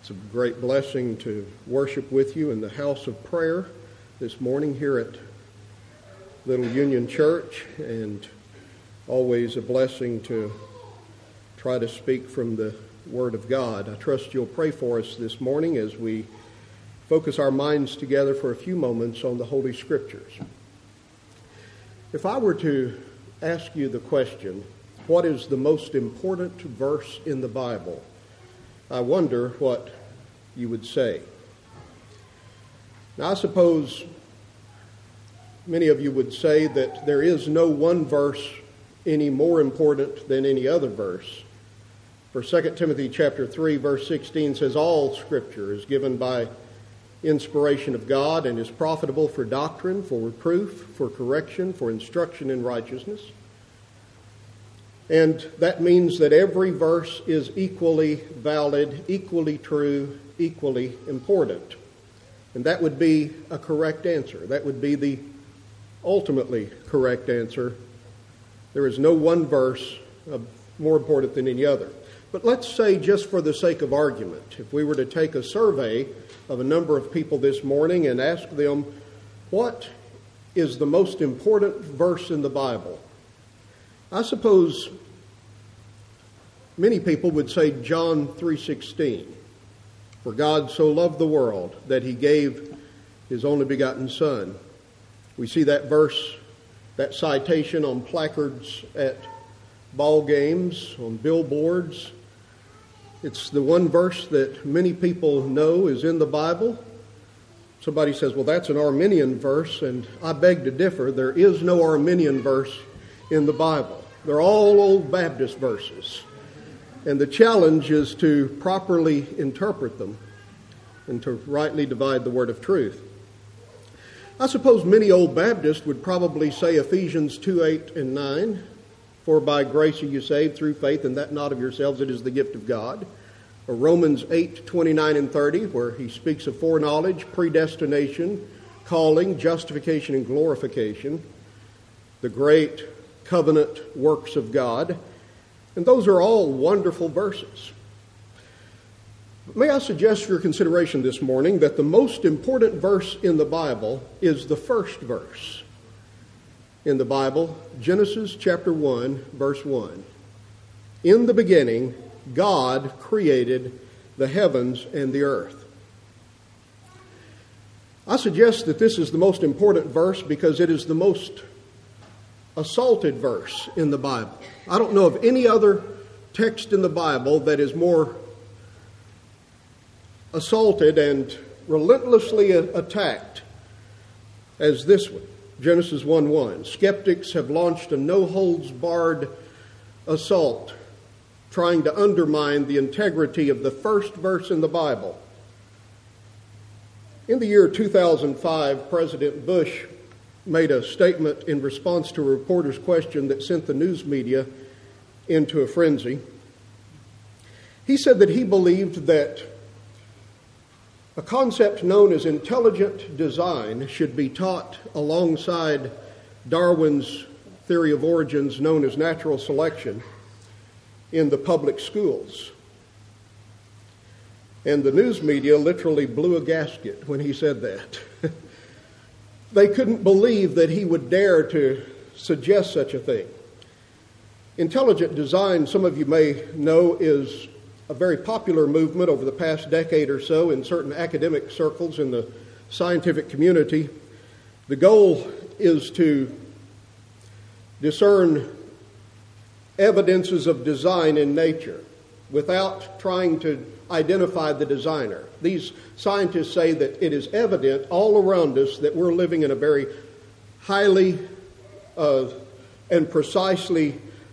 It's a great blessing to worship with you in the house of prayer this morning here at Little Union Church, and always a blessing to try to speak from the Word of God. I trust you'll pray for us this morning as we focus our minds together for a few moments on the Holy Scriptures. If I were to ask you the question, what is the most important verse in the Bible? I wonder what you would say. Now, I suppose many of you would say that there is no one verse any more important than any other verse. For 2 Timothy chapter 3, verse 16 says, "All Scripture is given by inspiration of God and is profitable for doctrine, for reproof, for correction, for instruction in righteousness." And that means that every verse is equally valid, equally true, equally important. And that would be a correct answer. That would be the ultimately correct answer. There is no one verse more important than any other. But let's say, just for the sake of argument, if we were to take a survey of a number of people this morning and ask them, what is the most important verse in the Bible? I suppose many people would say John 3:16. For God so loved the world that he gave his only begotten Son. We see that verse, that citation on placards at ball games, on billboards. It's the one verse that many people know is in the Bible. Somebody says, well, that's an Arminian verse, and I beg to differ. There is no Arminian verse in the Bible. They're all Old Baptist verses. And the challenge is to properly interpret them and to rightly divide the word of truth. I suppose many Old Baptists would probably say Ephesians 2:8 and 9, "For by grace are you saved through faith, and that not of yourselves, it is the gift of God." Or Romans 8:29 and 30, where he speaks of foreknowledge, predestination, calling, justification, and glorification, the great covenant works of God. And those are all wonderful verses. But may I suggest for your consideration this morning that the most important verse in the Bible is the first verse in the Bible, Genesis chapter 1, verse 1. "In the beginning, God created the heavens and the earth." I suggest that this is the most important verse because it is the most assaulted verse in the Bible. I don't know of any other text in the Bible that is more assaulted and relentlessly attacked as this one, Genesis 1:1. Skeptics have launched a no-holds-barred assault trying to undermine the integrity of the first verse in the Bible. In the year 2005, President Bush made a statement in response to a reporter's question that sent the news media into a frenzy. He said that he believed that a concept known as intelligent design should be taught alongside Darwin's theory of origins known as natural selection in the public schools. And the news media literally blew a gasket when he said that. They couldn't believe that he would dare to suggest such a thing. Intelligent design, some of you may know, is a very popular movement over the past decade or so in certain academic circles in the scientific community. The goal is to discern evidences of design in nature without trying to identify the designer. These scientists say that it is evident all around us that we're living in a very highly and precisely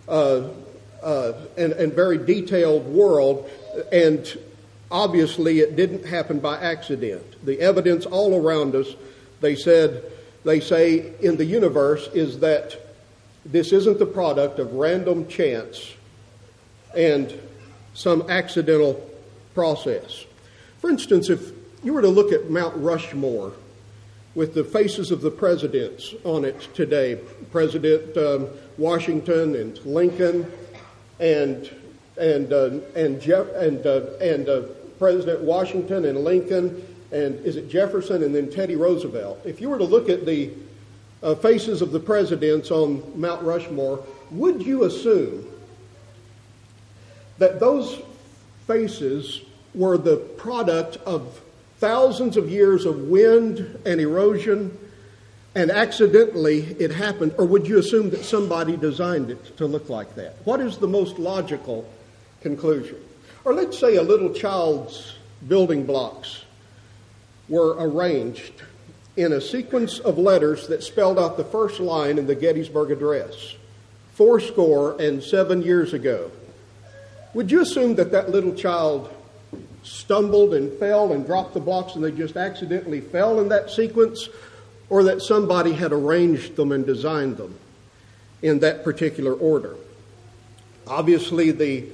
and very detailed world, and obviously it didn't happen by accident. The evidence all around us, they say in the universe, is that this isn't the product of random chance and some accidental process. For instance, if you were to look at Mount Rushmore with the faces of the presidents on it today, President Washington and Lincoln and President Washington and Lincoln, and is it Jefferson, and then Teddy Roosevelt. If you were to look at the faces of the presidents on Mount Rushmore, would you assume that those faces were the product of thousands of years of wind and erosion, and accidentally it happened? Or would you assume that somebody designed it to look like that? What is the most logical conclusion? Or let's say a little child's building blocks were arranged in a sequence of letters that spelled out the first line in the Gettysburg Address 77 years ago. Would you assume that that little child stumbled and fell and dropped the blocks and they just accidentally fell in that sequence, or that somebody had arranged them and designed them in that particular order? Obviously, the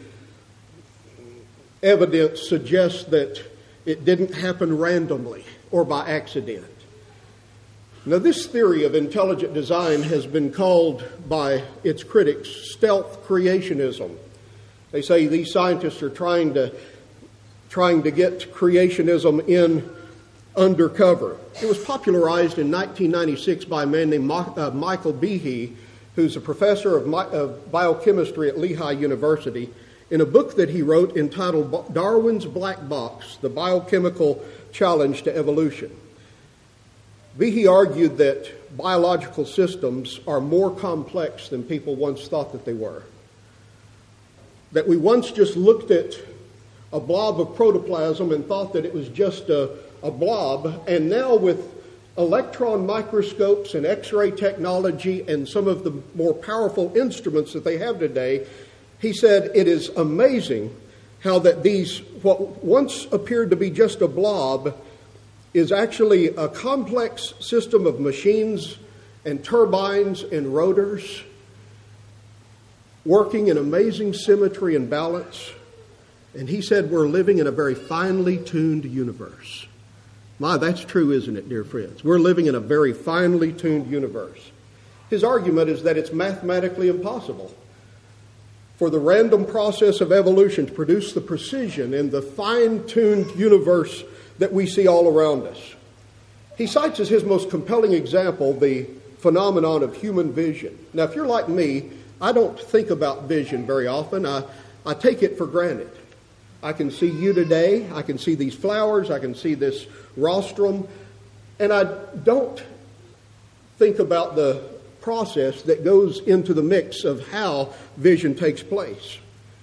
evidence suggests that it didn't happen randomly or by accident. Now, this theory of intelligent design has been called by its critics stealth creationism. They say these scientists are trying to get creationism in undercover. It was popularized in 1996 by a man named Michael Behe, who's a professor of biochemistry at Lehigh University, in a book that he wrote entitled Darwin's Black Box, The Biochemical Challenge to Evolution. Behe argued that biological systems are more complex than people once thought that they were. That we once just looked at a blob of protoplasm and thought that it was just a blob, and now with electron microscopes and X-ray technology and some of the more powerful instruments that they have today, he said it is amazing how that these, what once appeared to be just a blob, is actually a complex system of machines and turbines and rotors working in amazing symmetry and balance. And he said we're living in a very finely tuned universe. My, that's true, isn't it, dear friends? We're living in a very finely tuned universe. His argument is that it's mathematically impossible for the random process of evolution to produce the precision in the fine-tuned universe that we see all around us. He cites as his most compelling example the phenomenon of human vision. Now, if you're like me, I don't think about vision very often. I take it for granted. I can see you today. I can see these flowers. I can see this rostrum. And I don't think about the process that goes into the mix of how vision takes place.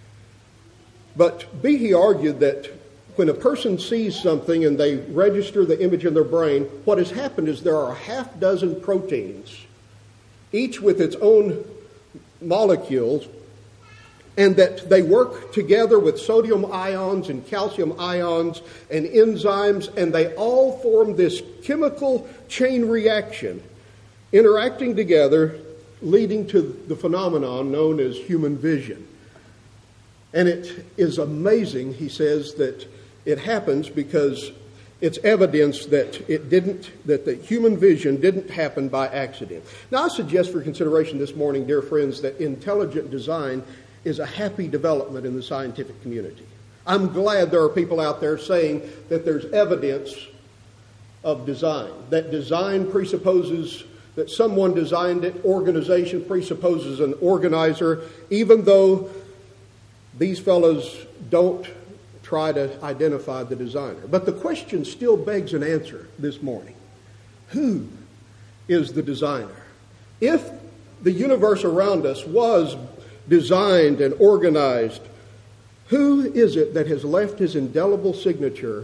But Behe argued that when a person sees something and they register the image in their brain, what has happened is there are a half dozen proteins, each with its own molecules, and that they work together with sodium ions and calcium ions and enzymes, and they all form this chemical chain reaction, interacting together, leading to the phenomenon known as human vision. And it is amazing, he says, that it happens because it's evidence that the human vision didn't happen by accident. Now, I suggest for consideration this morning, dear friends, that intelligent design is a happy development in the scientific community. I'm glad there are people out there saying that there's evidence of design, that design presupposes that someone designed it, organization presupposes an organizer, even though these fellows don't try to identify the designer. But the question still begs an answer this morning. Who is the designer? If the universe around us was designed and organized, who is it that has left his indelible signature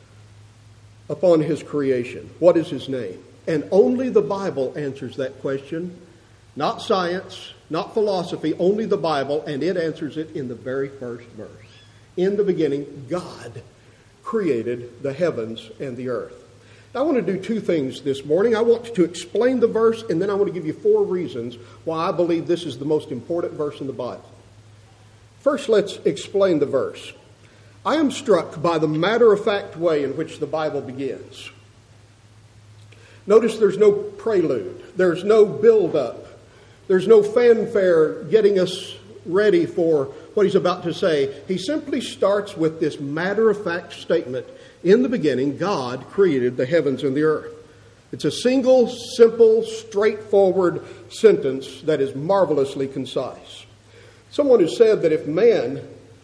upon his creation? What is his name? And only the Bible answers that question. Not science, not philosophy, only the Bible, and it answers it in the very first verse. In the beginning, God created the heavens and the earth. Now, I want to do two things this morning. I want to explain the verse, and then I want to give you 4 reasons why I believe this is the most important verse in the Bible. First, let's explain the verse. I am struck by the matter-of-fact way in which the Bible begins. Notice there's no prelude. There's no build-up. There's no fanfare getting us ready for what he's about to say, he simply starts with this matter-of-fact statement. In the beginning, God created the heavens and the earth. It's a single, simple, straightforward sentence that is marvelously concise. Someone has said that if man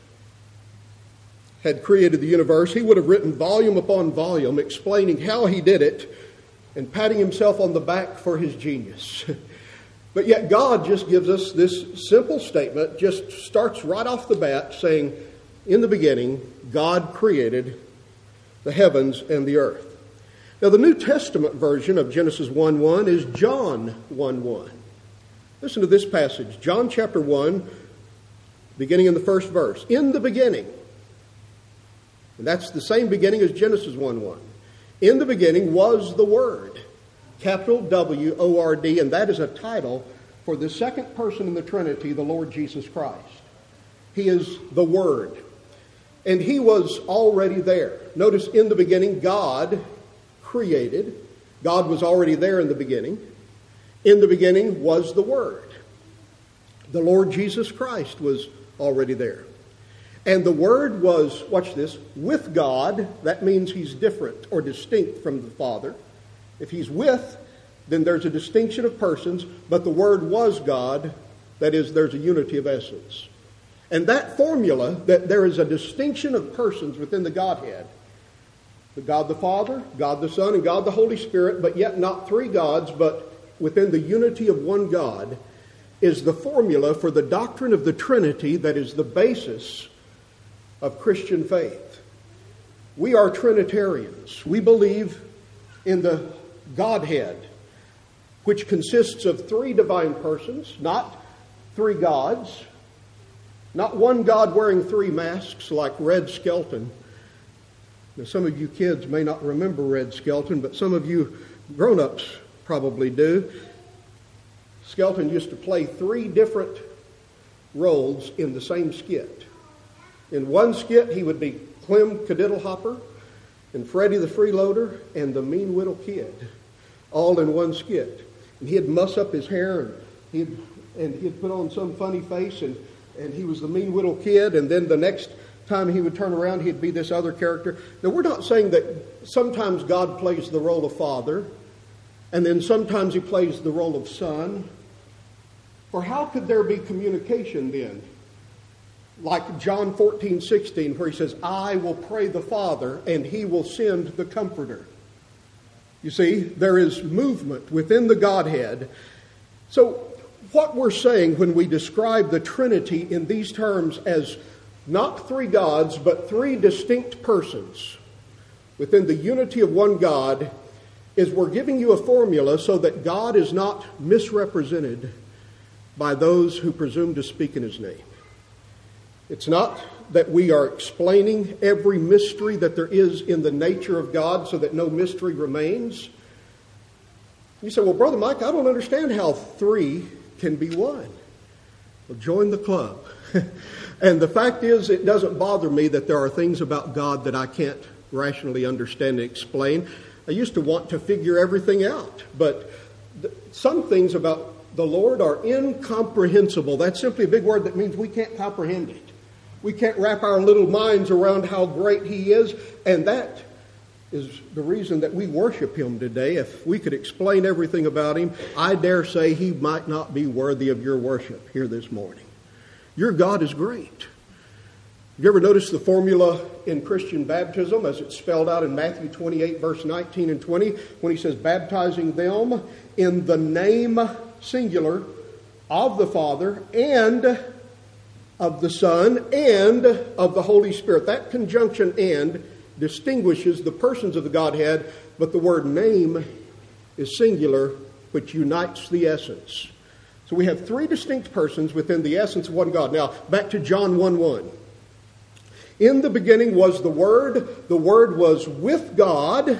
had created the universe, he would have written volume upon volume explaining how he did it and patting himself on the back for his genius. But yet God just gives us this simple statement, just starts right off the bat saying, in the beginning, God created the heavens and the earth. Now, the New Testament version of Genesis 1:1 is John 1:1. Listen to this passage, John chapter 1, beginning in the first verse. In the beginning, and that's the same beginning as Genesis 1:1. In the beginning was the Word, capital W-O-R-D, and that is a title for the second person in the Trinity, the Lord Jesus Christ. He is the Word. And he was already there. Notice, in the beginning, God created. God was already there in the beginning. In the beginning was the Word. The Lord Jesus Christ was already there. And the Word was, watch this, with God. That means he's different or distinct from the Father. If he's with, then there's a distinction of persons, but the Word was God. That is, there's a unity of essence. And that formula, that there is a distinction of persons within the Godhead, the God the Father, God the Son, and God the Holy Spirit, but yet not three gods, but within the unity of one God, is the formula for the doctrine of the Trinity that is the basis of Christian faith. We are Trinitarians. We believe in the Godhead, which consists of three divine persons, not three gods, not one God wearing three masks like Red Skelton. Now, some of you kids may not remember Red Skelton, but some of you grown-ups probably do. Skelton used to play three different roles in the same skit. In one skit, he would be Clem Cadiddlehopper and Freddie the Freeloader and the Mean Little Kid, all in one skit. And he'd muss up his hair and he'd put on some funny face and he was the mean little kid, and then the next time he would turn around, he'd be this other character. Now, we're not saying that sometimes God plays the role of Father, and then sometimes he plays the role of Son. For how could there be communication then? Like John 14:16, where he says, I will pray the Father, and he will send the Comforter. You see, there is movement within the Godhead. So, what we're saying when we describe the Trinity in these terms as not three gods, but three distinct persons within the unity of one God, is we're giving you a formula so that God is not misrepresented by those who presume to speak in his name. It's not that we are explaining every mystery that there is in the nature of God so that no mystery remains. You say, well, Brother Mike, I don't understand how three can be one. Well, join the club. And the fact is, it doesn't bother me that there are things about God that I can't rationally understand and explain. I used to want to figure everything out, but some things about the Lord are incomprehensible. That's simply a big word that means we can't comprehend it. We can't wrap our little minds around how great he is, and that is the reason that we worship him today. If we could explain everything about him, I dare say he might not be worthy of your worship here this morning. Your God is great. Have you ever noticed the formula in Christian baptism as it's spelled out in Matthew 28, verse 19 and 20, when he says, baptizing them in the name, singular, of the Father and of the Son and of the Holy Spirit. That conjunction "and" distinguishes the persons of the Godhead, but the word name is singular, which unites the essence. So we have three distinct persons within the essence of one God. Now, back to John 1:1. In the beginning was the Word was with God.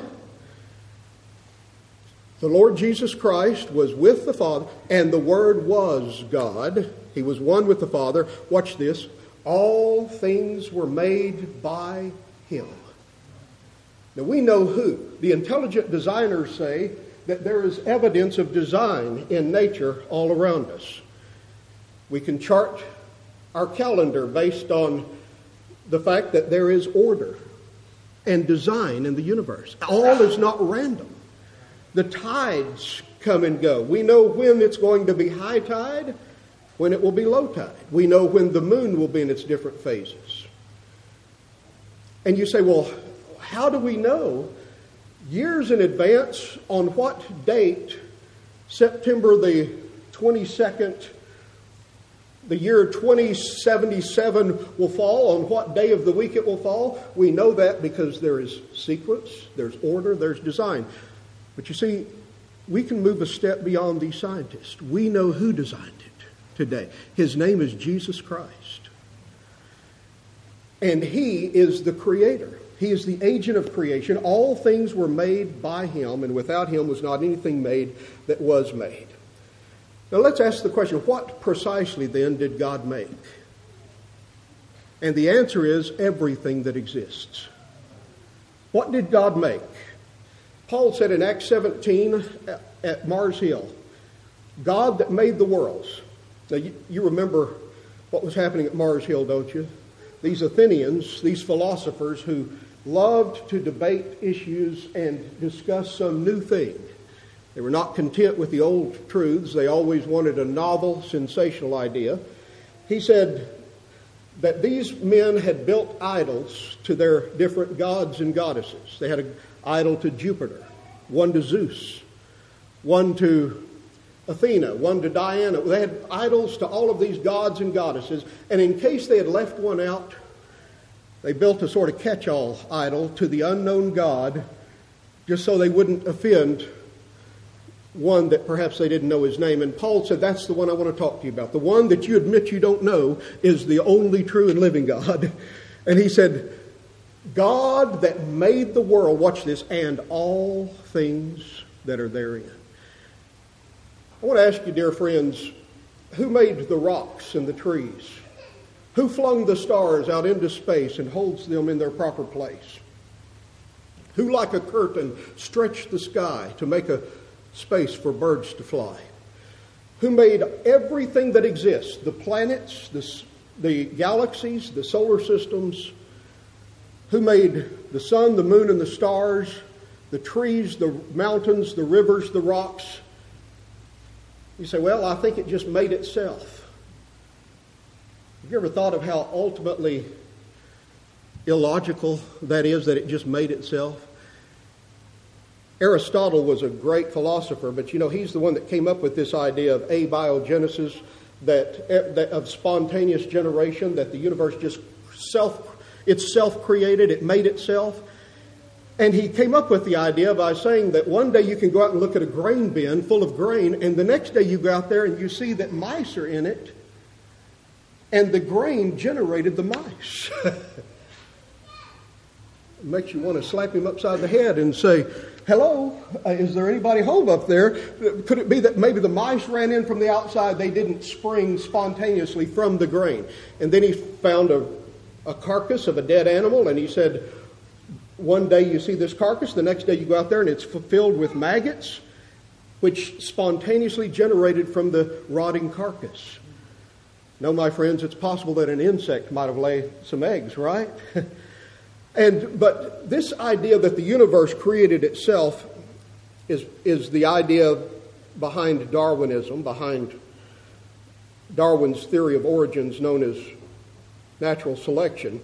The Lord Jesus Christ was with the Father, and the Word was God. He was one with the Father. Watch this. All things were made by him. Now we know who. The intelligent designers say that there is evidence of design in nature all around us. We can chart our calendar based on the fact that there is order and design in the universe. All is not random. The tides come and go. We know when it's going to be high tide, when it will be low tide. We know when the moon will be in its different phases. And you say, well, how do we know years in advance on what date September the 22nd, the year 2077 will fall, on what day of the week it will fall? We know that because there is sequence, there's order, there's design. But you see, we can move a step beyond these scientists. We know who designed it today. His name is Jesus Christ. And He is the Creator. He is the agent of creation. All things were made by Him, and without Him was not anything made that was made. Now let's ask the question, what precisely then did God make? And the answer is everything that exists. What did God make? Paul said in Acts 17 at Mars Hill, God that made the worlds. Now you remember what was happening at Mars Hill, don't you? These Athenians, these philosophers who loved to debate issues and discuss some new thing. They were not content with the old truths. They always wanted a novel, sensational idea. He said that these men had built idols to their different gods and goddesses. They had an idol to Jupiter, one to Zeus, one to Athena, one to Diana. They had idols to all of these gods and goddesses. And in case they had left one out, they built a sort of catch-all idol to the unknown God, just so they wouldn't offend one that perhaps they didn't know his name. And Paul said, that's the one I want to talk to you about. The one that you admit you don't know is the only true and living God. And he said, God that made the world, watch this, and all things that are therein. I want to ask you, dear friends, who made the rocks and the trees? Who flung the stars out into space and holds them in their proper place? Who, like a curtain, stretched the sky to make a space for birds to fly? Who made everything that exists, the planets, the galaxies, the solar systems? Who made the sun, the moon, and the stars, the trees, the mountains, the rivers, the rocks? You say, well, I think it just made itself. Have you ever thought of how ultimately illogical that is, that it just made itself? Aristotle was a great philosopher, but you know, he's the one that came up with this idea of abiogenesis, that of spontaneous generation, that the universe just it's self-created, it made itself. And he came up with the idea by saying that one day you can go out and look at a grain bin full of grain, and the next day you go out there and you see that mice are in it, and the grain generated the mice. It makes you want to slap him upside the head and say, hello, is there anybody home up there? Could it be that maybe the mice ran in from the outside, they didn't spring spontaneously from the grain? And then he found a carcass of a dead animal, and he said, one day you see this carcass, the next day you go out there and it's filled with maggots, which spontaneously generated from the rotting carcass. No, my friends, it's possible that an insect might have laid some eggs, right? But this idea that the universe created itself is the idea behind Darwinism, behind Darwin's theory of origins known as natural selection.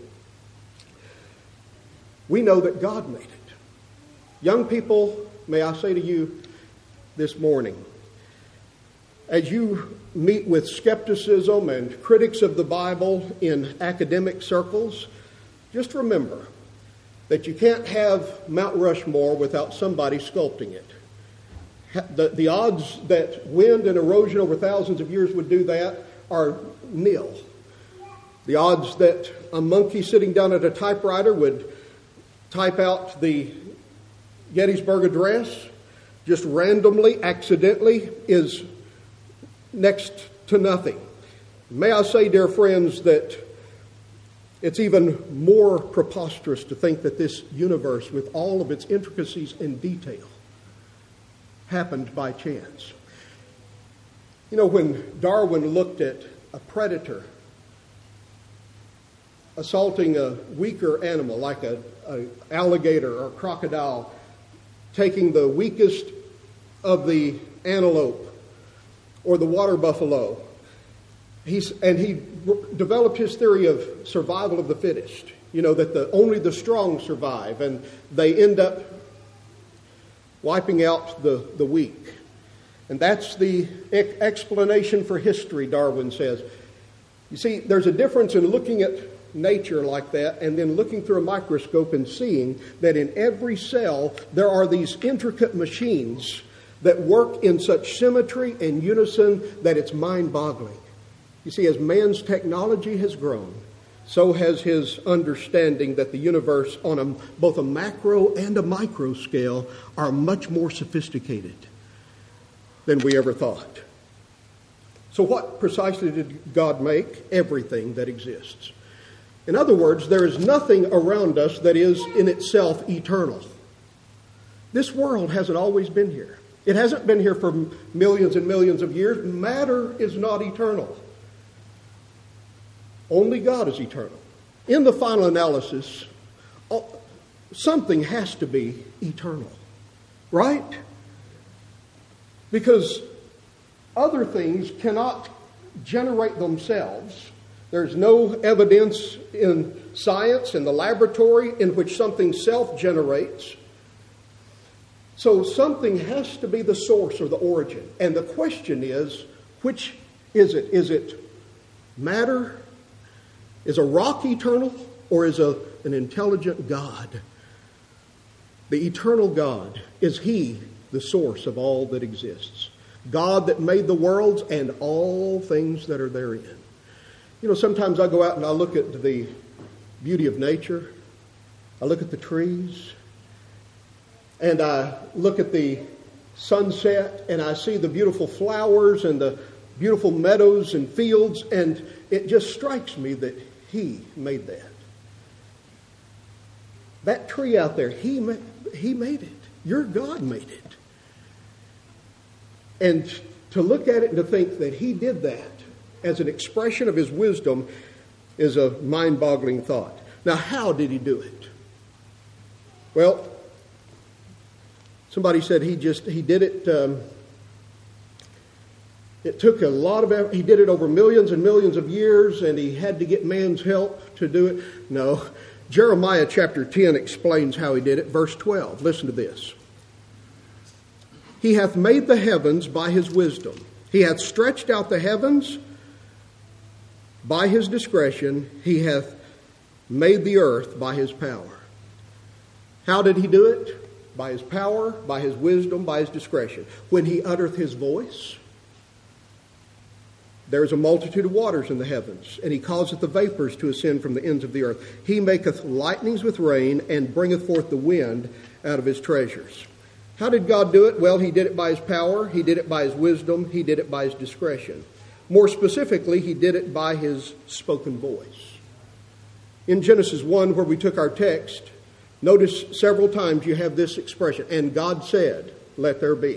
We know that God made it. Young people, may I say to you this morning, as you meet with skepticism and critics of the Bible in academic circles, just remember that you can't have Mount Rushmore without somebody sculpting it. The odds that wind and erosion over thousands of years would do that are nil. The odds that a monkey sitting down at a typewriter would type out the Gettysburg Address just randomly, accidentally, is next to nothing. May I say, dear friends, that it's even more preposterous to think that this universe, with all of its intricacies and detail, happened by chance. You know, when Darwin looked at a predator assaulting a weaker animal like a alligator or a crocodile, taking the weakest of the antelope or the water buffalo. He developed his theory of survival of the fittest. You know, that only the strong survive, and they end up wiping out the weak. And that's the explanation for history, Darwin says. You see, there's a difference in looking at nature like that and then looking through a microscope and seeing that in every cell there are these intricate machines that work in such symmetry and unison that it's mind-boggling. You see, as man's technology has grown, so has his understanding that the universe on both a macro and a micro scale are much more sophisticated than we ever thought. So what precisely did God make? Everything that exists. In other words, there is nothing around us that is in itself eternal. This world hasn't always been here. It hasn't been here for millions and millions of years. Matter is not eternal. Only God is eternal. In the final analysis, something has to be eternal, right? Because other things cannot generate themselves. There's no evidence in science, in the laboratory, in which something self-generates. So something has to be the source or the origin. And the question is, which is it? Is it matter? Is a rock eternal, or is an intelligent God? The eternal God, is He the source of all that exists? God that made the worlds and all things that are therein. You know, sometimes I go out and I look at the beauty of nature. I look at the trees. And I look at the sunset, and I see the beautiful flowers and the beautiful meadows and fields, and it just strikes me that He made that. That tree out there, He made it. Your God made it. And to look at it and to think that He did that as an expression of His wisdom is a mind-boggling thought. Now, how did He do it? Well, somebody said he did it. It took a lot of effort. He did it over millions and millions of years, and He had to get man's help to do it. No. Jeremiah chapter 10 explains how He did it. Verse 12. Listen to this. He hath made the heavens by His wisdom. He hath stretched out the heavens by His discretion. He hath made the earth by His power. How did He do it? By His power, by His wisdom, by His discretion. When He uttereth His voice, there is a multitude of waters in the heavens, and He causeth the vapors to ascend from the ends of the earth. He maketh lightnings with rain, and bringeth forth the wind out of His treasures. How did God do it? Well, He did it by His power, He did it by His wisdom, He did it by His discretion. More specifically, He did it by His spoken voice. In Genesis 1, where we took our text, notice several times you have this expression, and God said, let there be.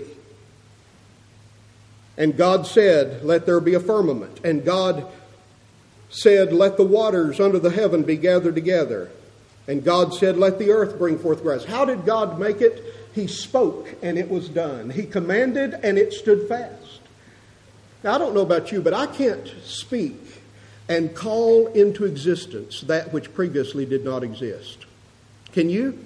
And God said, let there be a firmament. And God said, let the waters under the heaven be gathered together. And God said, let the earth bring forth grass. How did God make it? He spoke, and it was done. He commanded, and it stood fast. Now, I don't know about you, but I can't speak and call into existence that which previously did not exist. Can you?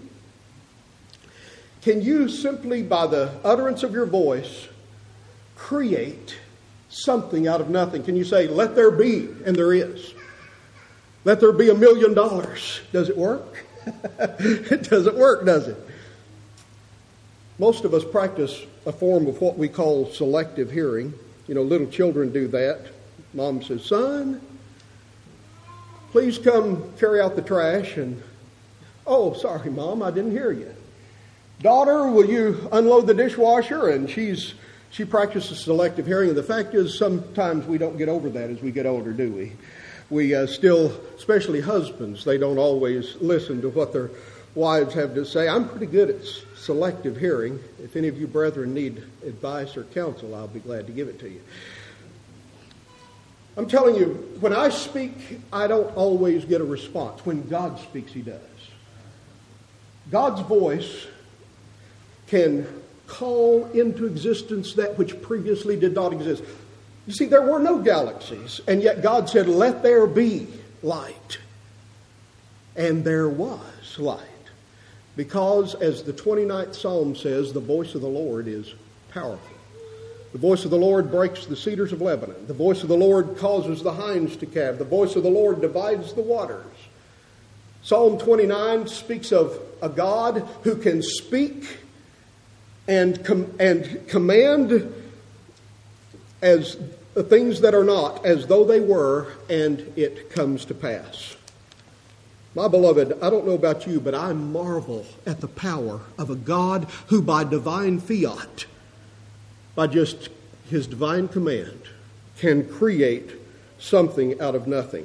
Can you simply, by the utterance of your voice, create something out of nothing? Can you say, let there be, and there is? Let there be $1 million. Does it work? It doesn't work, does it? Most of us practice a form of what we call selective hearing. You know, little children do that. Mom says, son, please come carry out the trash. And, oh, sorry, Mom, I didn't hear you. Daughter, will you unload the dishwasher? And she practices selective hearing. And the fact is, sometimes we don't get over that as we get older, do we? We still, especially husbands, they don't always listen to what their wives have to say. I'm pretty good at selective hearing. If any of you brethren need advice or counsel, I'll be glad to give it to you. I'm telling you, when I speak, I don't always get a response. When God speaks, He does. God's voice can call into existence that which previously did not exist. You see, there were no galaxies, and yet God said, "Let there be light." And there was light. Because, as the 29th Psalm says, the voice of the Lord is powerful. The voice of the Lord breaks the cedars of Lebanon. The voice of the Lord causes the hinds to calve. The voice of the Lord divides the waters. Psalm 29 speaks of a God who can speak and command as things that are not as though they were, and it comes to pass. My beloved, I don't know about you, but I marvel at the power of a God who by divine fiat, by just His divine command, can create something out of nothing.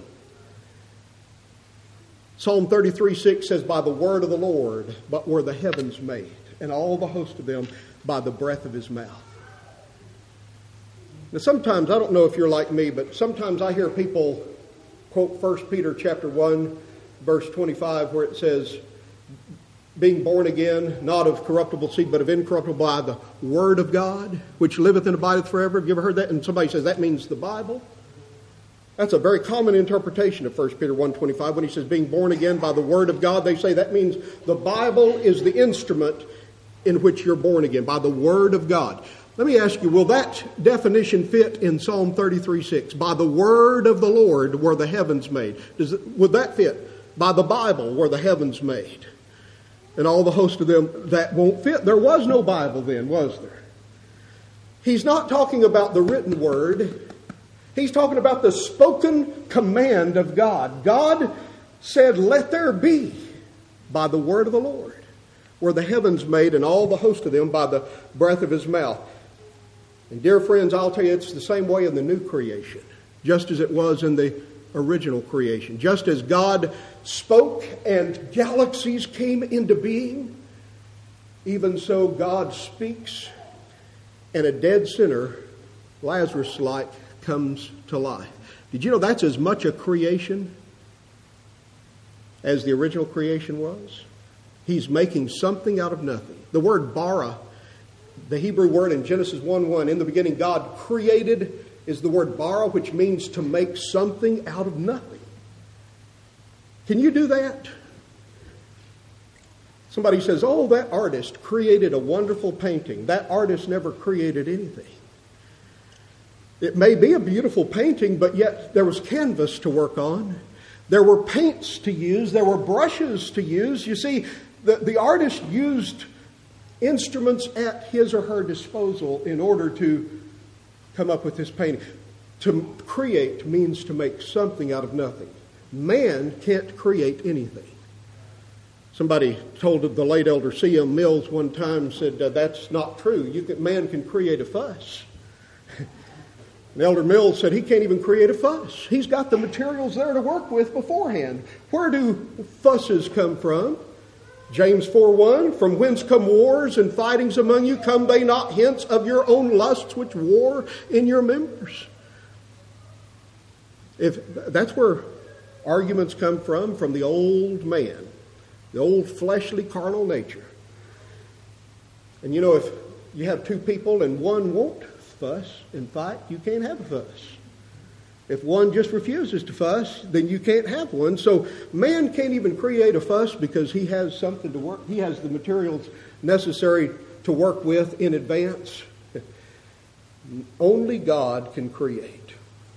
Psalm 33:6 says, "By the word of the Lord but were the heavens made, and all the host of them by the breath of His mouth." Now sometimes, I don't know if you're like me, but sometimes I hear people quote 1 Peter chapter 1, verse 25, where it says, "Being born again, not of corruptible seed, but of incorruptible, by the word of God, which liveth and abideth forever." Have you ever heard that? And somebody says that means the Bible. That's a very common interpretation of 1 Peter 1:25. When he says being born again by the word of God, they say that means the Bible is the instrument in which you're born again, by the word of God. Let me ask you, will that definition fit in Psalm 33:6? By the word of the Lord were the heavens made. Would that fit? By the Bible were the heavens made, and all the host of them. That won't fit. There was no Bible then, was there? He's not talking about the written word. He's talking about the spoken command of God. God said, "Let there be," by the word of the Lord were the heavens made, and all the host of them by the breath of His mouth. And dear friends, I'll tell you, it's the same way in the new creation, just as it was in the original creation. Just as God spoke and galaxies came into being, even so God speaks and a dead sinner, Lazarus-like, comes to life. Did you know that's as much a creation as the original creation was? He's making something out of nothing. The word bara, the Hebrew word in Genesis 1:1, in the beginning God created, is the word bara, which means to make something out of nothing. Can you do that? Somebody says, "Oh, that artist created a wonderful painting." That artist never created anything. It may be a beautiful painting, but yet there was canvas to work on. There were paints to use. There were brushes to use. You see, the artist used instruments at his or her disposal in order to come up with this painting. To create means to make something out of nothing. Man can't create anything. Somebody told the late Elder C.M. Mills one time, said, "That's not true. Man can create a fuss." And Elder Mills said he can't even create a fuss. He's got the materials there to work with beforehand. Where do fusses come from? James 4:1, "From whence come wars and fightings among you? Come they not hence of your own lusts which war in your members?" If that's where arguments come from the old man, the old fleshly carnal nature. And you know, if you have two people and one won't fuss and fight, you can't have a fuss. If one just refuses to fuss, then you can't have one. So man can't even create a fuss because he has something to work. He has the materials necessary to work with in advance. Only God can create.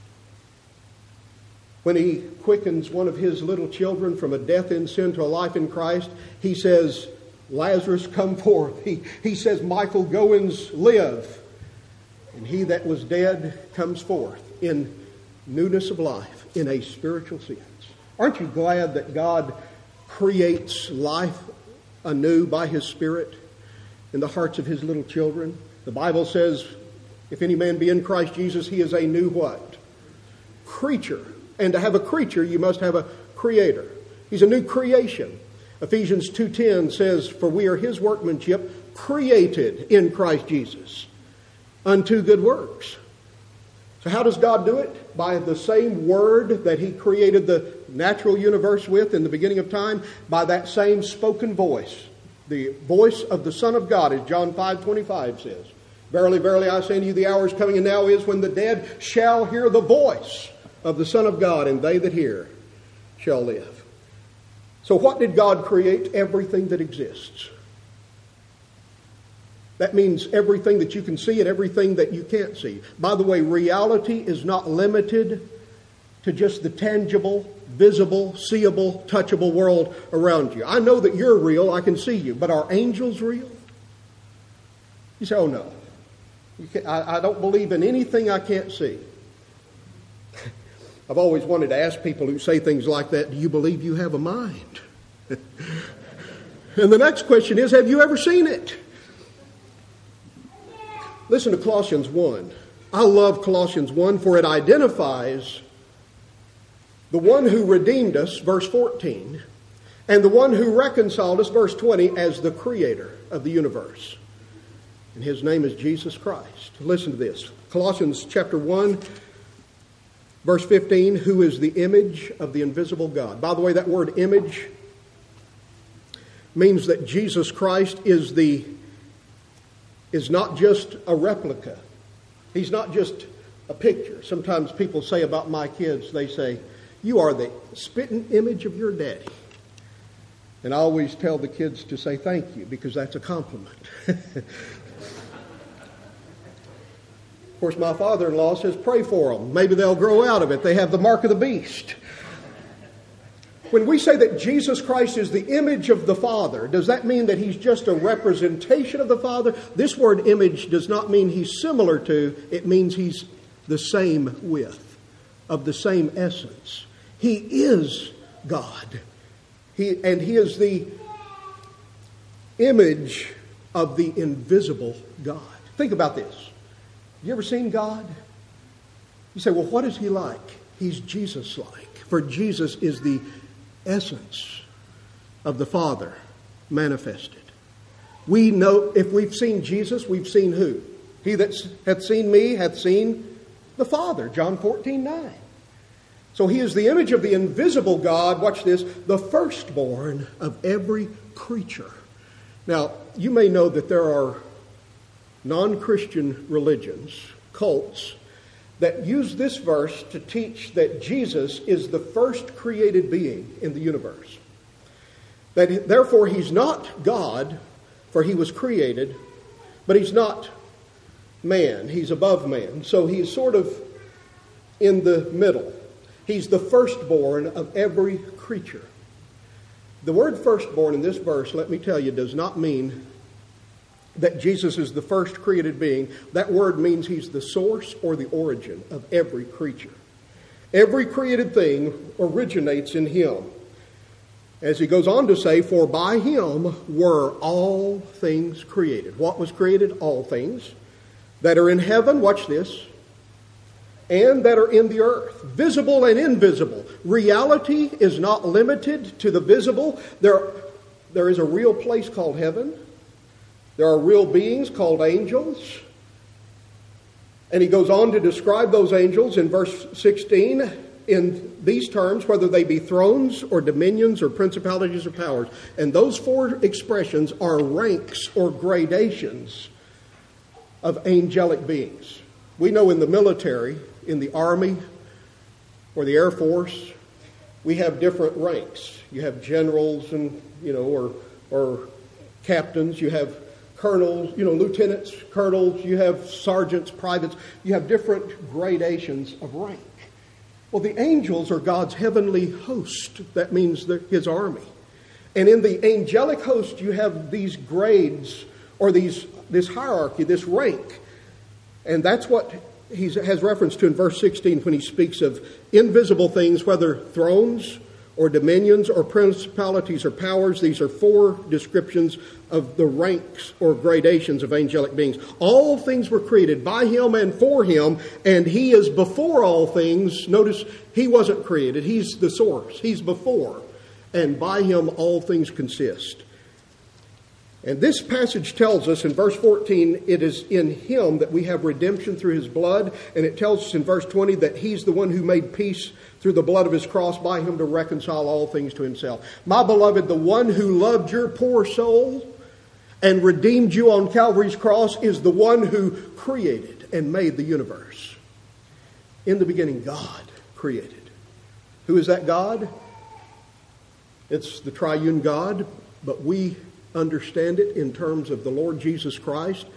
When He quickens one of His little children from a death in sin to a life in Christ, He says, "Lazarus, come forth." He says, "Michael Goins, live." And he that was dead comes forth in newness of life, in a spiritual sense. Aren't you glad that God creates life anew by His Spirit in the hearts of His little children? The Bible says, if any man be in Christ Jesus, he is a new what? Creature. And to have a creature, you must have a creator. He's a new creation. Ephesians 2:10 says, "For we are His workmanship, created in Christ Jesus unto good works." So how does God do it? By the same word that he created the natural universe with in the beginning of time, by that same spoken voice. The voice of the Son of God, as John 5:25 says. Verily, verily, I say unto you, the hour is coming, and now is, when the dead shall hear the voice of the Son of God, and they that hear shall live. So what did God create? Everything that exists. That means everything that you can see and everything that you can't see. By the way, reality is not limited to just the tangible, visible, seeable, touchable world around you. I know that you're real, I can see you, but are angels real? You say, oh no. I don't believe in anything I can't see. I've always wanted to ask people who say things like that, do you believe you have a mind? And the next question is, have you ever seen it? Listen to Colossians 1. I love Colossians 1, for it identifies the one who redeemed us, verse 14, and the one who reconciled us, verse 20, as the creator of the universe. And his name is Jesus Christ. Listen to this. Colossians chapter 1, verse 15, who is the image of the invisible God. By the way, that word image means that Jesus Christ is not just a replica. He's not just a picture. Sometimes people say about my kids, they say, you are the spitting image of your daddy. And I always tell the kids to say thank you, because that's a compliment. Of course, my father-in-law says pray for them. Maybe they'll grow out of it. They have the mark of the beast. When we say that Jesus Christ is the image of the Father, does that mean that he's just a representation of the Father? This word image does not mean he's similar to. It means he's the same with, of the same essence. He is God. He is the image of the invisible God. Think about this. Have you ever seen God? You say, well, what is he like? He's Jesus-like. For Jesus is the essence of the Father manifested. We know if we've seen Jesus, we've seen who? He that hath seen me hath seen the Father. John 14:9. So he is the image of the invisible God, watch this, the firstborn of every creature. Now, you may know that there are non-Christian religions, cults, that use this verse to teach that Jesus is the first created being in the universe. That therefore he's not God, for he was created, but he's not man. He's above man. So he's sort of in the middle. He's the firstborn of every creature. The word firstborn in this verse, let me tell you, does not mean that Jesus is the first created being. That word means he's the source or the origin of every creature. Every created thing originates in him. As he goes on to say, for by him were all things created. What was created? All things that are in heaven, watch this, and that are in the earth, visible and invisible. Reality is not limited to the visible. There is a real place called heaven. There are real beings called angels. And he goes on to describe those angels in verse 16 in these terms, whether they be thrones or dominions or principalities or powers. And those four expressions are ranks or gradations of angelic beings. We know in the military, in the Army or the Air Force, we have different ranks. You have generals and, or captains. You have colonels, lieutenants, colonels. You have sergeants, privates. You have different gradations of rank. Well, the angels are God's heavenly host. That means his army. And in the angelic host, you have these grades or this hierarchy, this rank. And that's what he has reference to in verse 16 when he speaks of invisible things, whether thrones or dominions or principalities or powers. These are four descriptions of the ranks or gradations of angelic beings. All things were created by him and for him, and he is before all things. Notice he wasn't created. He's the source. He's before. And by him all things consist. And this passage tells us in verse 14, it is in Him that we have redemption through His blood. And it tells us in verse 20 that He's the one who made peace through the blood of His cross by Him to reconcile all things to Himself. My beloved, the one who loved your poor soul and redeemed you on Calvary's cross is the one who created and made the universe. In the beginning, God created. Who is that God? It's the triune God, but we understand it in terms of the Lord Jesus Christ.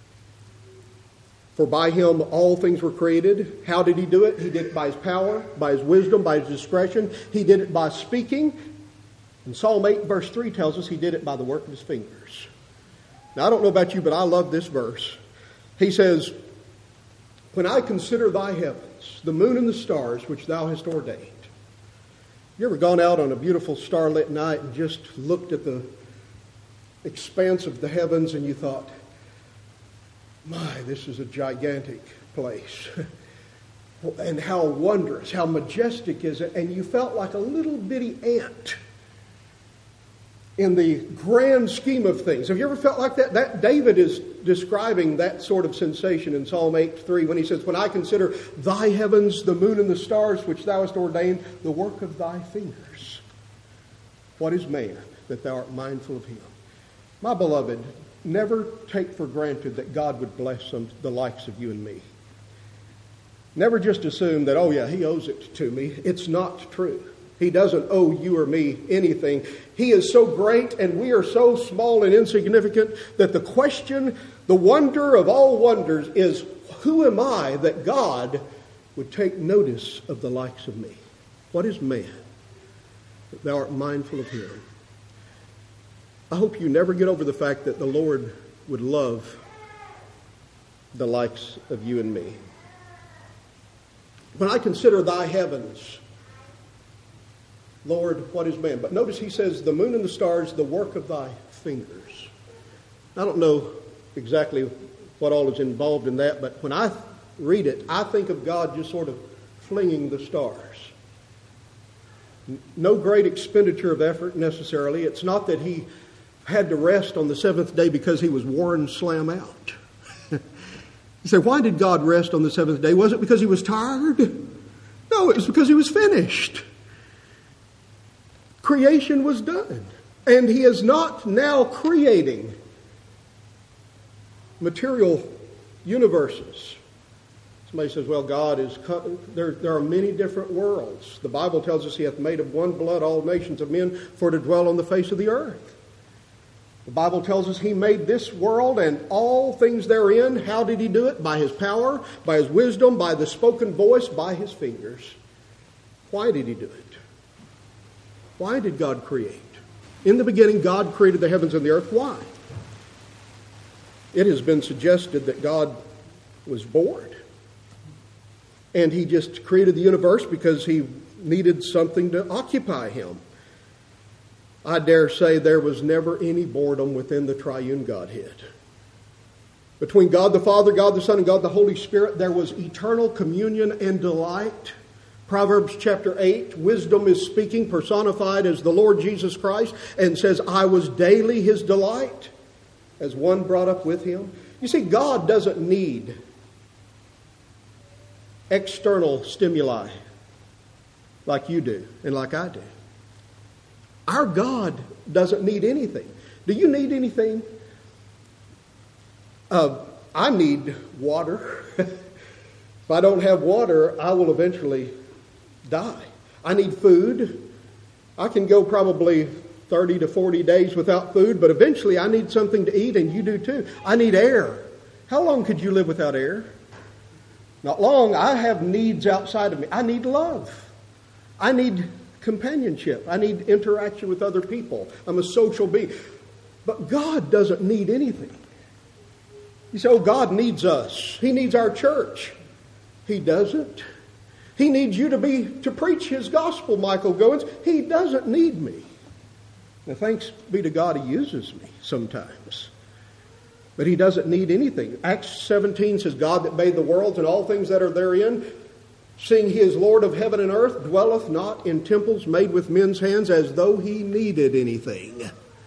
For by Him all things were created. How did He do it? He did it by His power, by His wisdom, by His discretion. He did it by speaking. And Psalm 8 verse 3 tells us He did it by the work of His fingers. Now I don't know about you, but I love this verse. He says, when I consider thy heavens, the moon and the stars which thou hast ordained. You ever gone out on a beautiful starlit night and just looked at the expanse of the heavens and you thought, my, this is a gigantic place. And how wondrous, how majestic is it? And you felt like a little bitty ant in the grand scheme of things. Have you ever felt like that? David is describing that sort of sensation in Psalm 8:3 when he says, when I consider thy heavens, the moon and the stars which thou hast ordained, the work of thy fingers. What is man that thou art mindful of him? My beloved, never take for granted that God would bless the likes of you and me. Never just assume that, oh yeah, He owes it to me. It's not true. He doesn't owe you or me anything. He is so great and we are so small and insignificant that the question, the wonder of all wonders is, who am I that God would take notice of the likes of me? What is man that thou art mindful of him? I hope you never get over the fact that the Lord would love the likes of you and me. When I consider thy heavens, Lord, what is man? But notice he says, the moon and the stars, the work of thy fingers. I don't know exactly what all is involved in that, but when I read it, I think of God just sort of flinging the stars. No great expenditure of effort necessarily. It's not that he had to rest on the seventh day because he was worn slam out. You say, why did God rest on the seventh day? Was it because he was tired? No, it was because he was finished. Creation was done. And he is not now creating material universes. Somebody says, well, God is... There are many different worlds. The Bible tells us he hath made of one blood all nations of men for to dwell on the face of the earth. The Bible tells us he made this world and all things therein. How did he do it? By his power, by his wisdom, by the spoken voice, by his fingers. Why did he do it? Why did God create? In the beginning, God created the heavens and the earth. Why? It has been suggested that God was bored. And he just created the universe because he needed something to occupy him. I dare say there was never any boredom within the triune Godhead. Between God the Father, God the Son, and God the Holy Spirit, there was eternal communion and delight. Proverbs chapter 8, wisdom is speaking, personified as the Lord Jesus Christ, and says, I was daily his delight, as one brought up with him. You see, God doesn't need external stimuli like you do and like I do. Our God doesn't need anything. Do you need anything? I need water. If I don't have water, I will eventually die. I need food. I can go probably 30 to 40 days without food, but eventually I need something to eat, and you do too. I need air. How long could you live without air? Not long. I have needs outside of me. I need love. I need companionship. I need interaction with other people. I'm a social being. But God doesn't need anything. You say, oh, God needs us. He needs our church. He doesn't. He needs you to preach his gospel, Michael Goins. He doesn't need me. Now, thanks be to God, he uses me sometimes. But he doesn't need anything. Acts 17 says, God that made the worlds and all things that are therein, seeing he is Lord of heaven and earth, dwelleth not in temples made with men's hands as though he needed anything.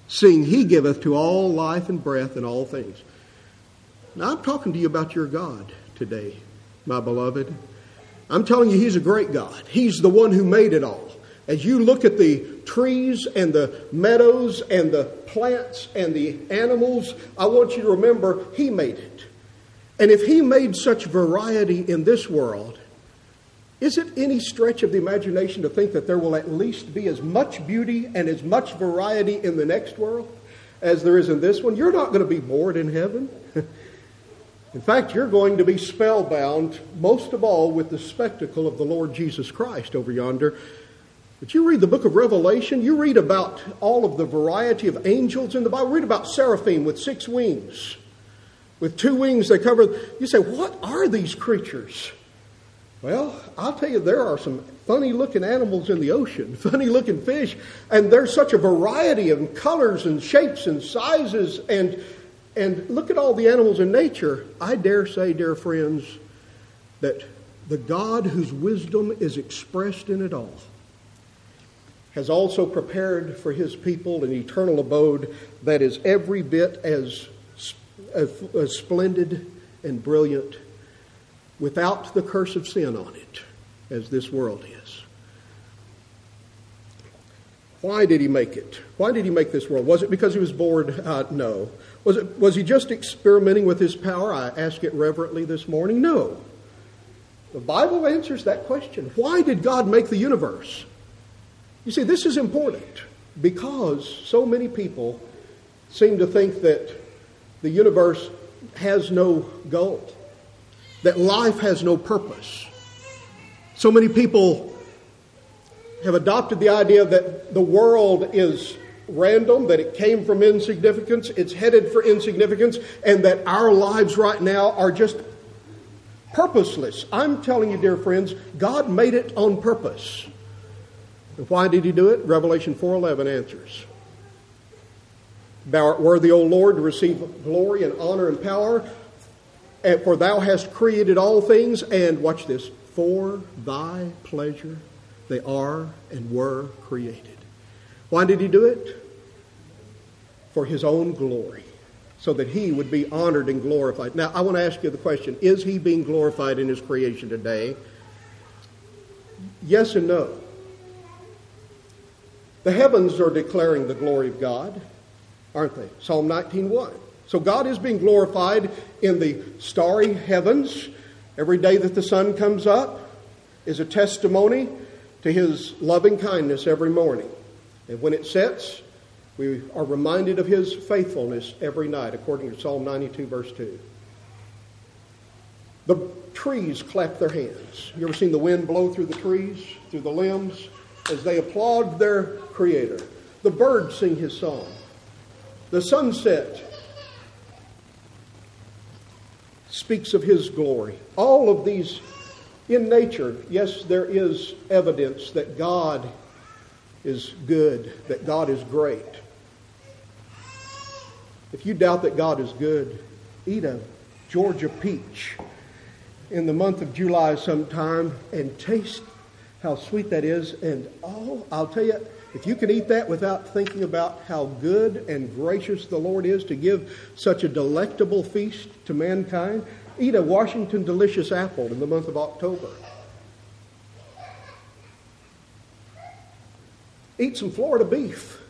seeing he giveth to all life and breath and all things. Now I'm talking to you about your God today, my beloved. I'm telling you, he's a great God. He's the one who made it all. As you look at the trees and the meadows and the plants and the animals, I want you to remember he made it. And if he made such variety in this world, is it any stretch of the imagination to think that there will at least be as much beauty and as much variety in the next world as there is in this one? You're not going to be bored in heaven. In fact, you're going to be spellbound, most of all, with the spectacle of the Lord Jesus Christ over yonder. But you read the book of Revelation, you read about all of the variety of angels in the Bible. Read about seraphim with 6 wings. With 2 wings they cover. You say, what are these creatures? Well, I'll tell you, there are some funny-looking animals in the ocean, funny-looking fish, and there's such a variety of colors and shapes and sizes, and look at all the animals in nature. I dare say, dear friends, that the God whose wisdom is expressed in it all has also prepared for his people an eternal abode that is every bit as splendid and brilliant, without the curse of sin on it, as this world is. Why did he make it? Why did he make this world? Was it because he was bored? No. Was he just experimenting with his power? I ask it reverently this morning. No. The Bible answers that question. Why did God make the universe? You see, this is important because so many people seem to think that the universe has no goal, that life has no purpose. So many people have adopted the idea that the world is random, that it came from insignificance, it's headed for insignificance, and that our lives right now are just purposeless. I'm telling you, dear friends, God made it on purpose. And why did he do it? Revelation 4:11 answers. Thou art worthy, O Lord, to receive glory and honor and power, for thou hast created all things, and watch this, for thy pleasure they are and were created. Why did he do it? For his own glory, so that he would be honored and glorified. Now, I want to ask you the question, is he being glorified in his creation today? Yes and no. The heavens are declaring the glory of God, aren't they? Psalm 19:1. So God is being glorified in the starry heavens. Every day that the sun comes up is a testimony to his loving kindness every morning. And when it sets, we are reminded of his faithfulness every night, according to Psalm 92, verse 2. The trees clap their hands. You ever seen the wind blow through the trees, through the limbs, as they applaud their Creator? The birds sing his song. The sunset speaks of his glory. All of these in nature, yes, there is evidence that God is good, that God is great. If you doubt that God is good, eat a Georgia peach in the month of July sometime and taste how sweet that is. And I'll tell you, if you can eat that without thinking about how good and gracious the Lord is to give such a delectable feast to mankind, eat a Washington Delicious apple in the month of October. Eat some Florida beef.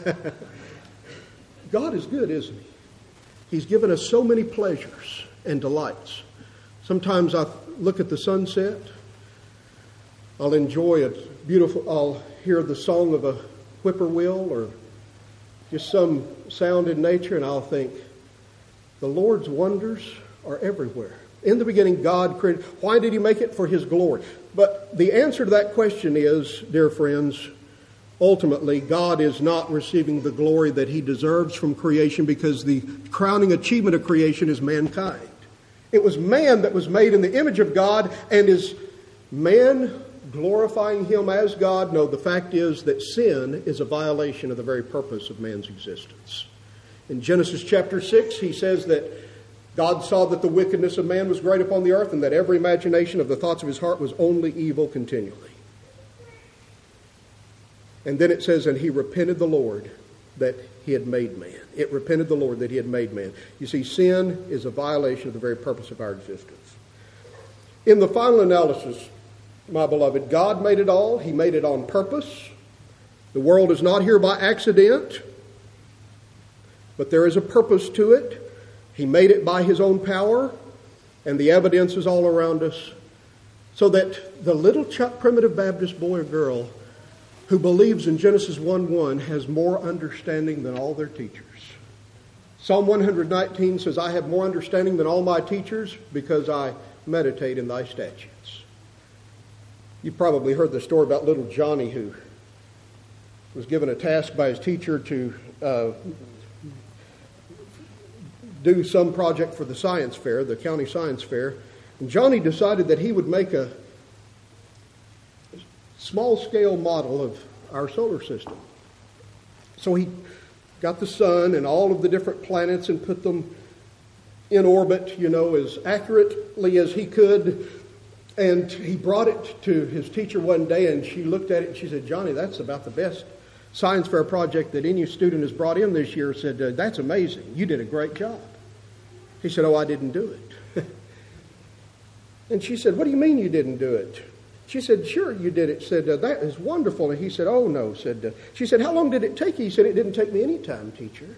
God is good, isn't he? He's given us so many pleasures and delights. Sometimes I look at the sunset. I'll enjoy it beautiful. I'll hear the song of a whippoorwill or just some sound in nature, and I'll think, the Lord's wonders are everywhere. In the beginning, God created. Why did he make it? For his glory. But the answer to that question is, dear friends, ultimately, God is not receiving the glory that he deserves from creation, because the crowning achievement of creation is mankind. It was man that was made in the image of God, and is man glorifying him as God? No, the fact is that sin is a violation of the very purpose of man's existence. In Genesis chapter 6, he says that God saw that the wickedness of man was great upon the earth, and that every imagination of the thoughts of his heart was only evil continually. And then it says, and he repented the Lord that he had made man. It repented the Lord that he had made man. You see, sin is a violation of the very purpose of our existence. In the final analysis, my beloved, God made it all. He made it on purpose. The world is not here by accident, but there is a purpose to it. He made it by his own power, and the evidence is all around us, so that the little primitive Baptist boy or girl who believes in Genesis 1:1 has more understanding than all their teachers. Psalm 119 says, I have more understanding than all my teachers because I meditate in thy statutes. You've probably heard the story about little Johnny, who was given a task by his teacher to do some project for the science fair, the county science fair. And Johnny decided that he would make a small-scale model of our solar system. So he got the sun and all of the different planets and put them in orbit, as accurately as he could. And he brought it to his teacher one day, and she looked at it and she said, Johnny, that's about the best science fair project that any student has brought in this year. Said, that's amazing. You did a great job. He said, I didn't do it. And she said, what do you mean you didn't do it? She said, sure, you did it. Said, that is wonderful. And he said, oh, no. She said, how long did it take you? He said, it didn't take me any time, teacher.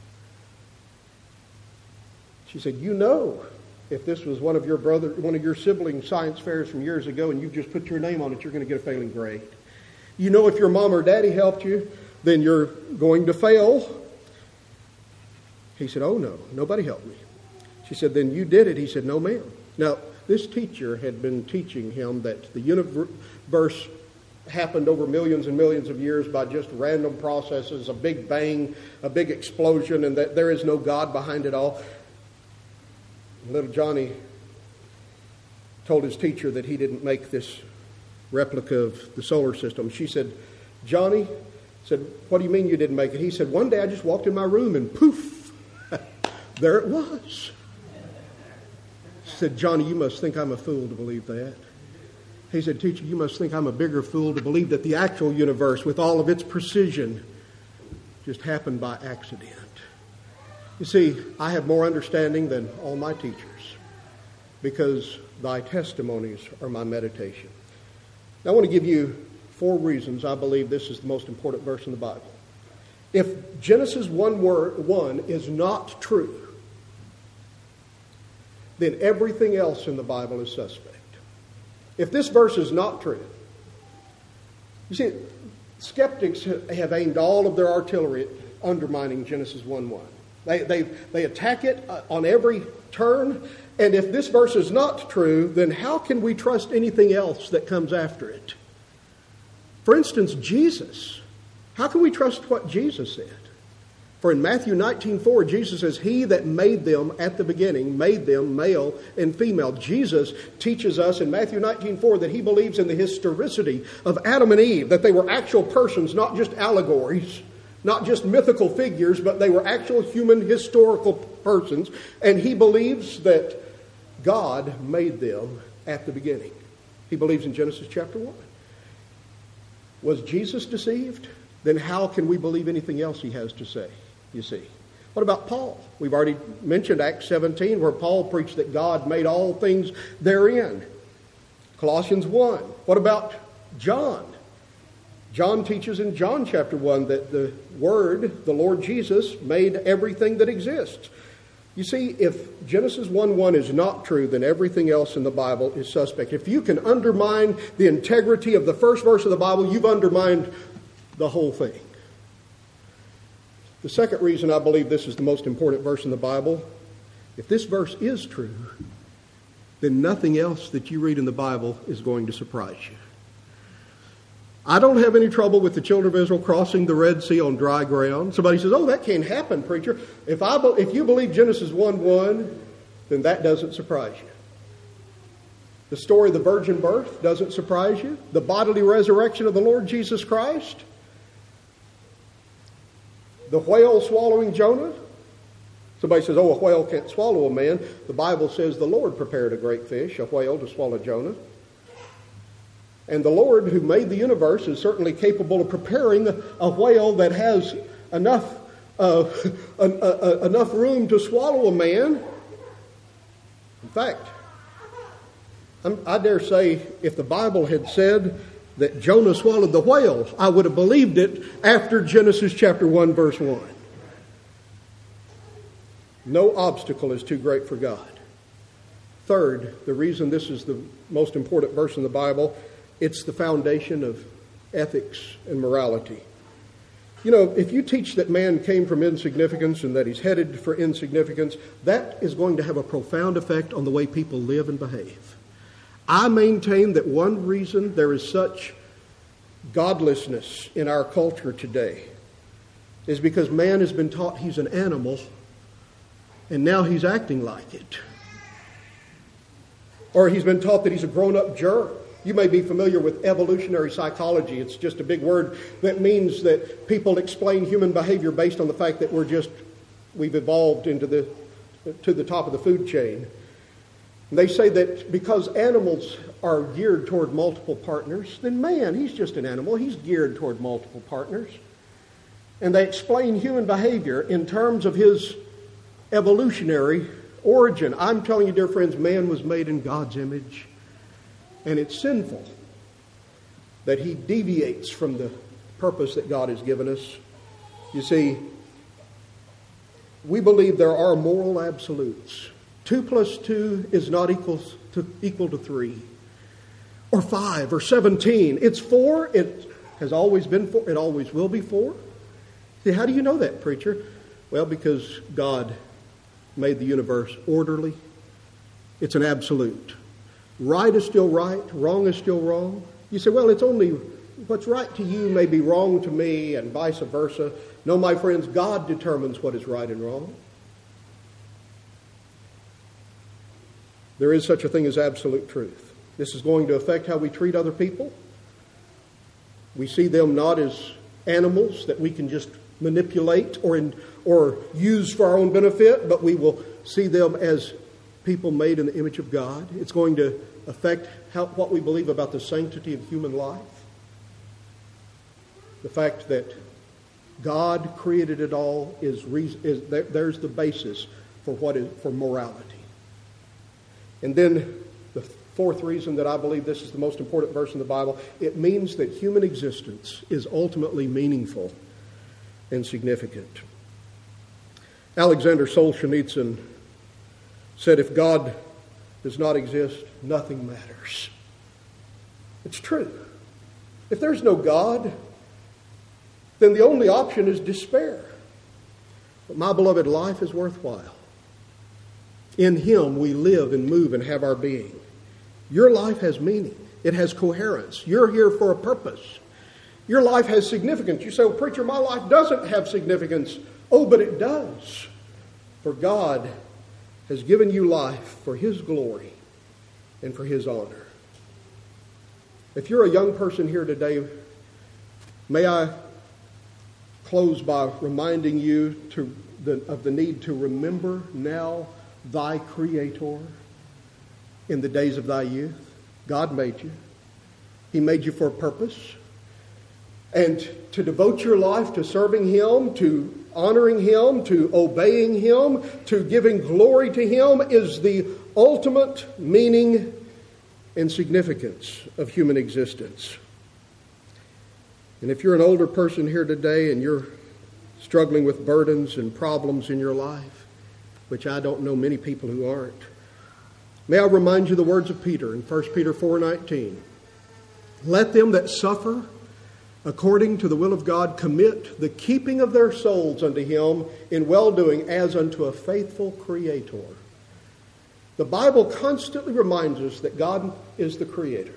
She said, if this was one of your sibling science fairs from years ago and you just put your name on it, you're going to get a failing grade. If your mom or daddy helped you, then you're going to fail. He said, oh, no, nobody helped me. She said, then you did it. He said, no, ma'am. Now, this teacher had been teaching him that the universe happened over millions and millions of years by just random processes, a big bang, a big explosion, and that there is no God behind it all. Little Johnny told his teacher that he didn't make this replica of the solar system. She said, Johnny, what do you mean you didn't make it? He said, one day I just walked in my room and poof, there it was. She said, Johnny, you must think I'm a fool to believe that. He said, teacher, you must think I'm a bigger fool to believe that the actual universe, with all of its precision, just happened by accident. You see, I have more understanding than all my teachers because thy testimonies are my meditation. Now, I want to give you 4 reasons I believe this is the most important verse in the Bible. If Genesis 1:1 is not true, then everything else in the Bible is suspect. If this verse is not true, you see, skeptics have aimed all of their artillery at undermining Genesis 1:1. They attack it on every turn, and if this verse is not true, then how can we trust anything else that comes after it? For instance, Jesus. How can we trust what Jesus said? For in Matthew 19:4, Jesus says, he that made them at the beginning, made them male and female. Jesus teaches us in Matthew 19:4 that he believes in the historicity of Adam and Eve, that they were actual persons, not just allegories, not just mythical figures, but they were actual human historical persons. And he believes that God made them at the beginning. He believes in Genesis chapter 1. Was Jesus deceived? Then how can we believe anything else he has to say, you see? What about Paul? We've already mentioned Acts 17, where Paul preached that God made all things therein. Colossians 1. What about John? John teaches in John chapter 1 that the Word, the Lord Jesus, made everything that exists. You see, if Genesis 1:1 is not true, then everything else in the Bible is suspect. If you can undermine the integrity of the first verse of the Bible, you've undermined the whole thing. The second reason I believe this is the most important verse in the Bible, if this verse is true, then nothing else that you read in the Bible is going to surprise you. I don't have any trouble with the children of Israel crossing the Red Sea on dry ground. Somebody says, oh, that can't happen, preacher. If you believe Genesis 1:1, then that doesn't surprise you. The story of the virgin birth doesn't surprise you. The bodily resurrection of the Lord Jesus Christ. The whale swallowing Jonah. Somebody says, oh, a whale can't swallow a man. The Bible says the Lord prepared a great fish, a whale, to swallow Jonah. And the Lord who made the universe is certainly capable of preparing a whale that has enough enough room to swallow a man. In fact, I dare say if the Bible had said that Jonah swallowed the whale, I would have believed it after Genesis chapter 1, verse 1. No obstacle is too great for God. Third, the reason this is the most important verse in the Bible, it's the foundation of ethics and morality. You know, if you teach that man came from insignificance and that he's headed for insignificance, that is going to have a profound effect on the way people live and behave. I maintain that one reason there is such godlessness in our culture today is because man has been taught he's an animal and now he's acting like it. Or he's been taught that he's a grown-up jerk. You may be familiar with evolutionary psychology. It's just a big word that means that people explain human behavior based on the fact that we've evolved to the top of the food chain. And they say that because animals are geared toward multiple partners, then man, he's just an animal. He's geared toward multiple partners. And they explain human behavior in terms of his evolutionary origin. I'm telling you, dear friends, man was made in God's image. And it's sinful that he deviates from the purpose that God has given us. You see, we believe there are moral absolutes. 2 plus 2 is not equal to 3 or 5 or 17. It's 4. It has always been 4. It always will be 4. See, how do you know that, preacher? Well, because God made the universe orderly. It's an absolute. Right is still right. Wrong is still wrong. You say, well, it's only what's right to you may be wrong to me and vice versa. No, my friends, God determines what is right and wrong. There is such a thing as absolute truth. This is going to affect how we treat other people. We see them not as animals that we can just manipulate or use for our own benefit, but we will see them as people made in the image of God. It's going to affect what we believe about the sanctity of human life. The fact that God created it all there's the basis for morality. And then the fourth reason that I believe this is the most important verse in the Bible, it means that human existence is ultimately meaningful and significant. Alexander Solzhenitsyn said, if God does not exist, nothing matters. It's true. If there's no God, then the only option is despair. But my beloved, life is worthwhile. In Him we live and move and have our being. Your life has meaning. It has coherence. You're here for a purpose. Your life has significance. You say, well, preacher, my life doesn't have significance. Oh, but it does. For God has given you life for His glory and for His honor. If you're a young person here today, may I close by reminding you of the need to remember now thy Creator in the days of thy youth. God made you. He made you for a purpose. And to devote your life to serving Him, to honoring Him, to obeying Him, to giving glory to Him is the ultimate meaning and significance of human existence. And if you're an older person here today and you're struggling with burdens and problems in your life, which I don't know many people who aren't, may I remind you the words of Peter in 1 Peter 4:19. Let them that suffer according to the will of God commit the keeping of their souls unto Him in well-doing as unto a faithful Creator. The Bible constantly reminds us that God is the Creator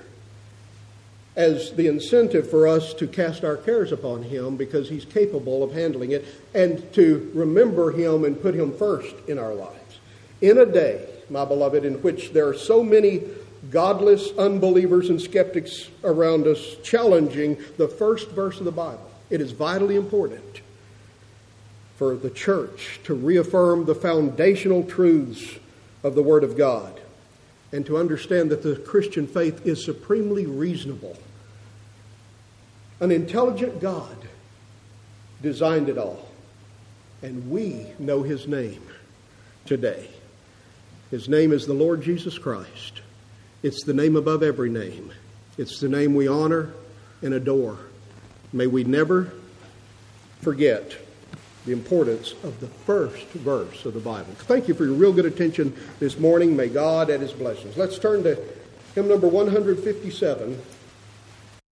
as the incentive for us to cast our cares upon Him because He's capable of handling it, and to remember Him and put Him first in our lives. In a day, my beloved, in which there are so many godless unbelievers and skeptics around us challenging the first verse of the Bible, it is vitally important for the church to reaffirm the foundational truths of the Word of God and to understand that the Christian faith is supremely reasonable. An intelligent God designed it all. And we know his name today. His name is the Lord Jesus Christ. It's the name above every name. It's the name we honor and adore. May we never forget the importance of the first verse of the Bible. Thank you for your real good attention this morning. May God add his blessings. Let's turn to hymn number 157.